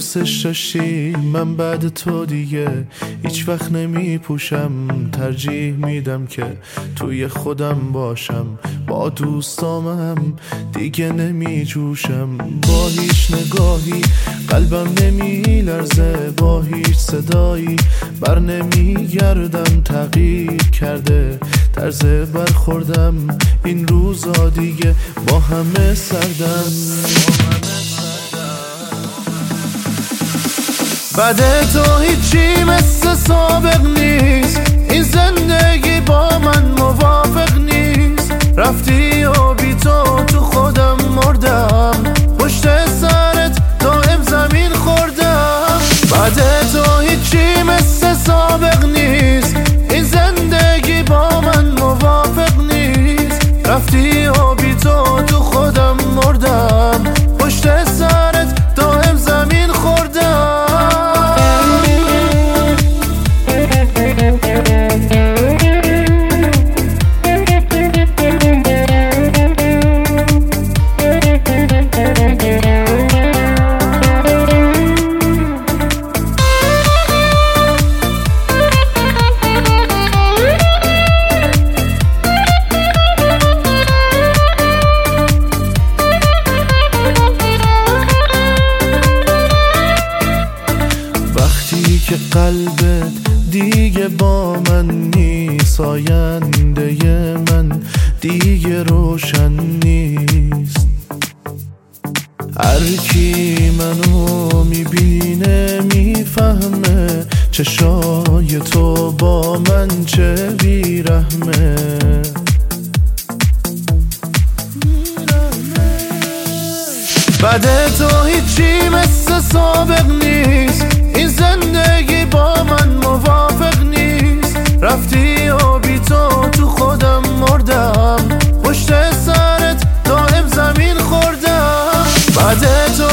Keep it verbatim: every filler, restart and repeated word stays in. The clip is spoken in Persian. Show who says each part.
Speaker 1: دوستش داشتی، من بعد تو دیگه هیچ وقت نمی پوشم. ترجیح میدم که توی خودم باشم، با دوستامم دیگه نمی جوشم. با هیچ نگاهی قلبم نمی لرزه، با هیچ صدایی بر نمی گردم. تغییر کرده طرز برخوردم این روزا دیگه با همه سردم. بعد تو هیچی مثل سابق نیست، این زندگی با من موافق نیست. رفتی و بی تو تو خودم مردم، پشت سرت دائم زمین خوردم. بعد تو هیچی مثل سابق نیست، این زندگی با من موافق نیست. رفتی و بی تو تو خودم مردم، پشت سرت دائم زمین خوردم. که قلبت دیگه با من نیست، آینده من دیگه روشن نیست. هر کی منو میبینه میفهمه، چشای تو با من چه بیرحمه. بعد تو هیچی مثل سابق نیست، این زندگی با من موافق نیست. رفتی و بی تو تو خودم مردم، پشت سرت دائم زمین خوردم. بعد تو